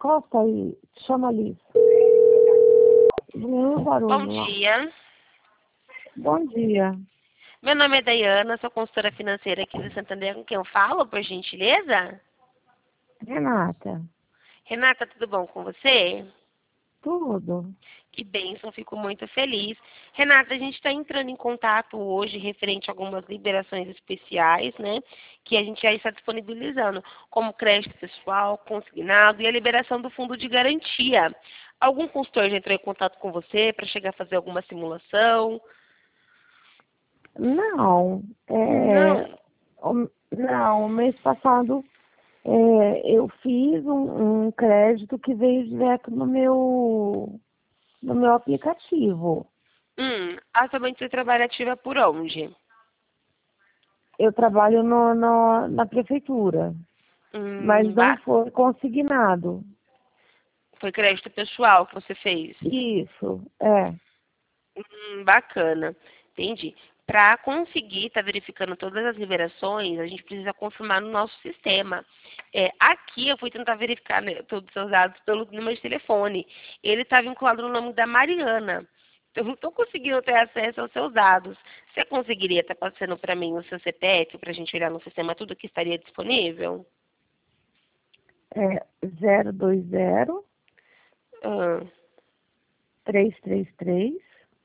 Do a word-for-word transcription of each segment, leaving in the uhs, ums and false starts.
encosta aí. Chama a Liz. Nenhum barulho Bom lá. dia. Bom dia. Meu nome é Dayana, sou consultora financeira aqui do Santander. Com quem eu falo, por gentileza? Renata. Renata, tudo bom com você? Tudo. Que bênção, fico muito feliz. Renata, a gente está entrando em contato hoje referente a algumas liberações especiais, né? Que a gente já está disponibilizando, como crédito pessoal, consignado e a liberação do fundo de garantia. Algum consultor já entrou em contato com você para chegar a fazer alguma simulação? Não. É, Não. o- não, mês passado é, eu fiz um, um crédito que veio direto no meu, no meu aplicativo. Hum, atualmente você trabalha ativa por onde? Eu trabalho no, no- na prefeitura, mas Hum, não ba- foi consignado. foi crédito pessoal que você fez? Isso, é. Hum, bacana, entendi. Para conseguir estar verificando todas as liberações, a gente precisa confirmar no nosso sistema. É, aqui eu fui tentar verificar, né, todos os seus dados pelo número de telefone. Ele está vinculado no nome da Mariana. Eu não estou conseguindo ter acesso aos seus dados. Você conseguiria estar passando para mim o seu C P F para a gente olhar no sistema tudo que estaria disponível? É zero dois zero, Ah, três três três,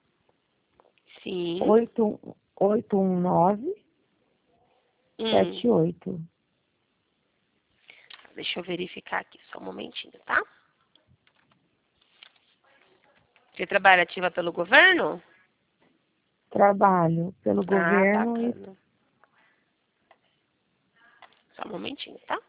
sim. oito um nove, Hum, sete oito. deixa eu verificar aqui só um momentinho, tá? Você trabalha ativa pelo governo? Trabalho pelo Ah, governo e bacana. Só um momentinho, tá?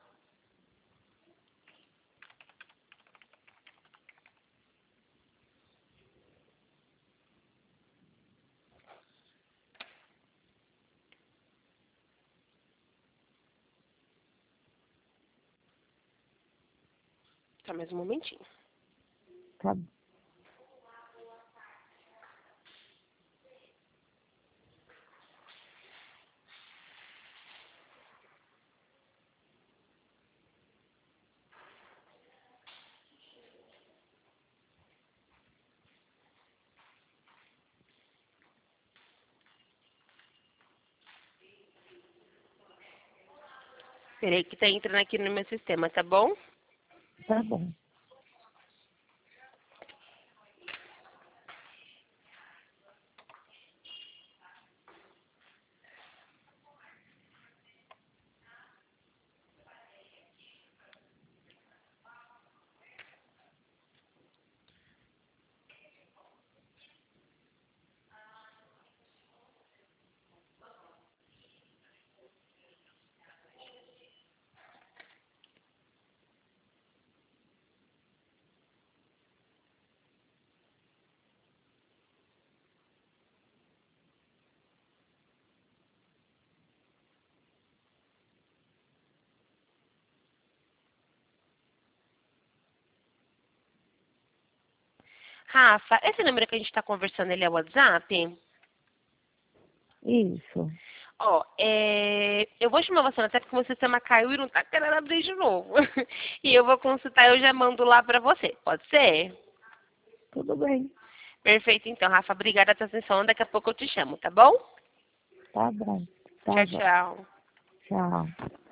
Só mais um momentinho. tá, Peraí que tá entrando aqui no meu sistema, tá bom? tá bom. Rafa, esse número que a gente tá conversando, ele é o WhatsApp? Isso. Ó, é... eu vou chamar você no WhatsApp porque o meu sistema caiu e não tá querendo abrir de novo. E eu vou consultar e eu já mando lá pra você. Pode ser? Tudo bem. Perfeito, então, Rafa. Obrigada pela atenção. Daqui a pouco eu te chamo, tá bom? Tá bom. Tá Tchau, bom. tchau. Tchau.